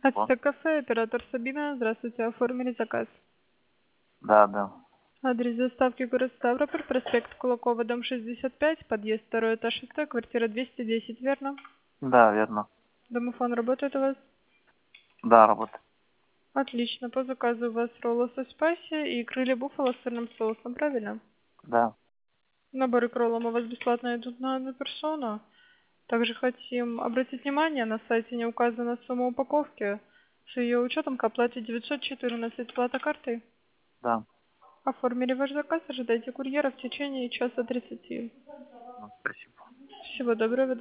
Ацтек кафе, оператор Сабина. Здравствуйте, оформили заказ. Да. Адрес доставки город Ставрополь, проспект Кулакова, дом 65, подъезд 2 этаж АТ, квартира 210, верно? Да, верно. Домофон работает у вас? Да, работает. Отлично, по заказу у вас роллы со спайси и крылья буффало с сырным соусом, правильно? Да. Наборы к роллам у вас бесплатно идут на одну персону. Также хотим обратить внимание, на сайте не указана сумма упаковки. С ее учетом к оплате 914, плата картой. Да. Оформили ваш заказ, ожидайте курьера в течение часа 30. Спасибо. Всего доброго.